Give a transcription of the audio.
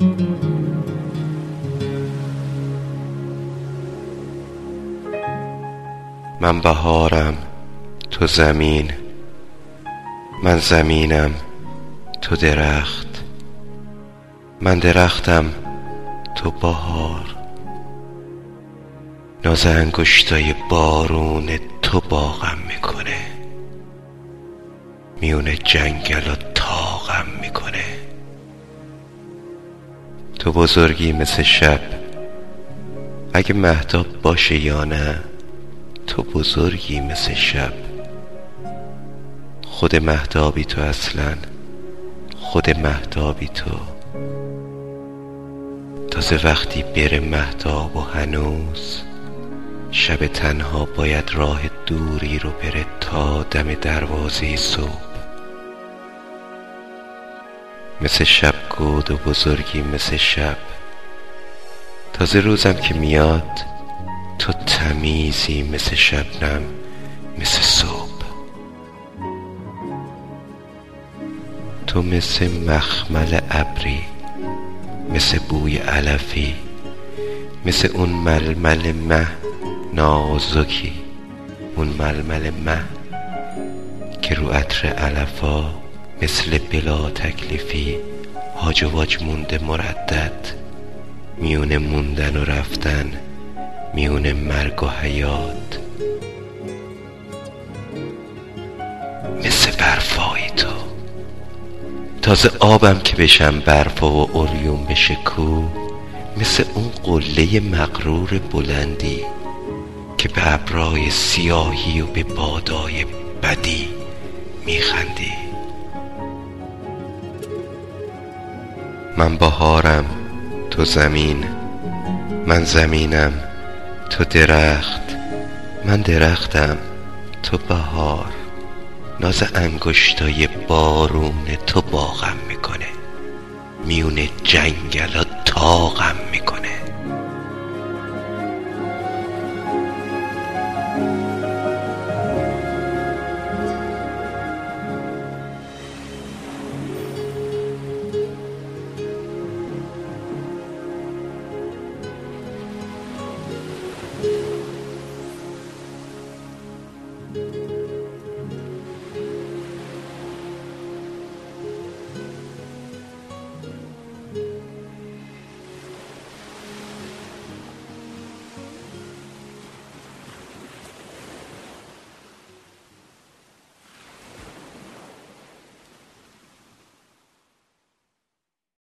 من بهارم تو زمین، من زمینم تو درخت، من درختم تو بهار. ناز انگشتای بارون تو باغم میکنه، میونه جنگل طاقم میکنه. تو بزرگی مثل شب، اگه مهتاب باشه یا نه، تو بزرگی مثل شب. خود مهتابی تو، اصلا خود مهتابی تو. تازه وقتی بره مهتاب و هنوز شب تنها باید راه دوری رو بره تا دم دروازه صبح. مثل شب گود و بزرگی مثل شب. تازه روزم که میاد تو تمیزی مثل شبنم، مثل صبح. تو مثل مخمل ابری، مثل بوی علفی، مثل اون ململ مه نازکی، اون ململ مه که رو عطر علفا مثل بلا تکلیفی هاج و واج مونده مردد، میونه موندن و رفتن، میونه مرگ و حیات. مثل برفای تو، تازه آبم که بشم برف و عریون بشه کو، مثل اون قله مغرور بلندی که به ابرای سیاهی و به بادای بدی میخندی. من بهارم تو زمین، من زمینم تو درخت، من درختم تو بهار. ناز انگشتای بارون تو باغم میکنه، میونه جنگل طاقم میکنه.